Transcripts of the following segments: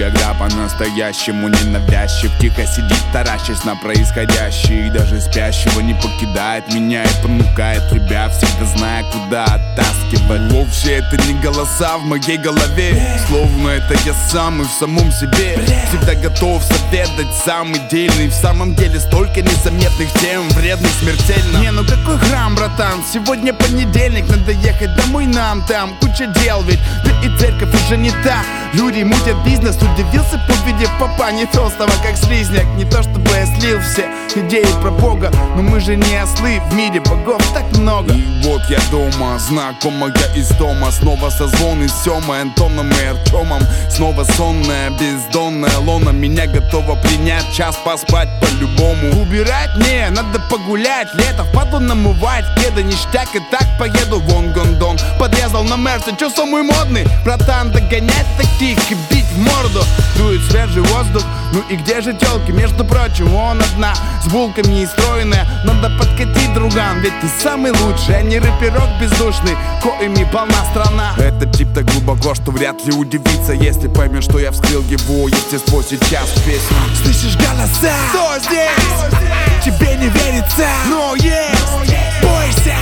когда по-настоящему ненавязчив. Тихо сидит, таращась на происходящее, и даже спящего не покидает меня и понукает тебя, всегда зная, куда оттаскивать. Вовсе это не голоса в моей голове, словно это я сам и в самом себе. Всегда готов совет дать, самый дельный. В самом деле столько незаметных тем, вредных смертельно. Не, ну какой храм, братан, сегодня понедельник, надо ехать домой нам, там куча дел ведь. Да и церковь уже не та, люди мутят бизнес. Удивился, увидев попа не толстого, как слизняк. Не то чтобы я слил все идеи про Бога, но мы же не ослы, в мире богов так много. И вот я дома, знакомая из дома. Снова созвон и с Семой, Антоном и Артемом. Снова сонная, бездонная лона меня готова принять, час поспать по-любому. Убирать? Не, надо погулять, лето впадло намывать кеды, ништяк и так поеду вон гондон. Подрезал на Мерсе, чё самый модный? Братан, догонять таких и бить в морду. Дует свежий воздух, ну и где же тёлки? Между прочим, вон одна, с булками и стройная. Надо подкатить, друган, ведь ты самый лучший, а не рэперок бездушный, коими полна страна. Этот тип так глубоко, что вряд ли удивится, если поймет, что я вскрыл его естество сейчас в песню. Слышишь голоса? Кто здесь? Тебе не верится, но есть. Бойся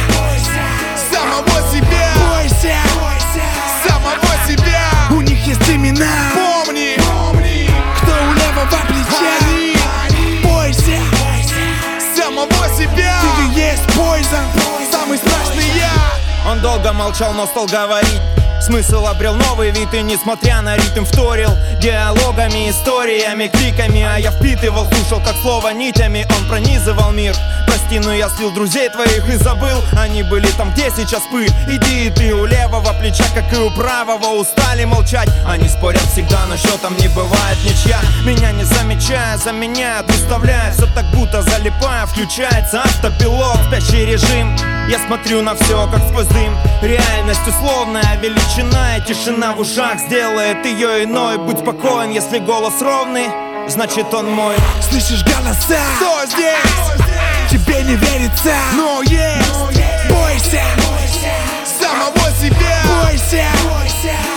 самого себя, бойся самого себя. У них есть имена, помни, кто у левого плеча. Бойся самого себя. Ты есть Poison, самый страшный я. Он долго молчал, но стал говорить. Смысл обрел новый вид и, несмотря на ритм, вторил диалогами, историями, криками. А я впитывал, слушал, как слово нитями он пронизывал мир. Прости, но я слил друзей твоих и забыл, они были там, где сейчас пыль. Иди и ты у левого плеча, как и у правого, устали молчать. Они спорят всегда, но счетом не бывает ничья. Меня не замечая, заменяют, выставляя все так будто залипая. Включается автопилот, спящий режим. Я смотрю на все, как сквозь дым. Реальность условная, величина и тишина в ушах сделает ее иной. Будь спокоен, если голос ровный, значит он мой. Слышишь голоса? Кто здесь? Тебе не верится, но есть. Бойся самого себя, бойся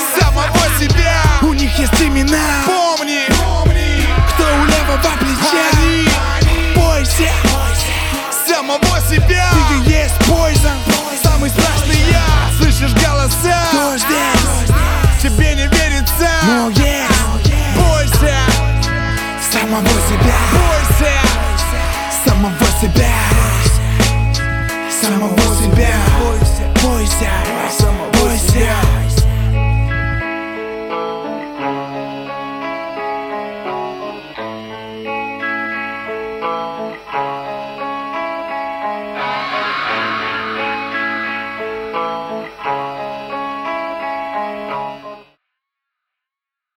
самого себя. У них есть имена, помни, кто у левого плеча.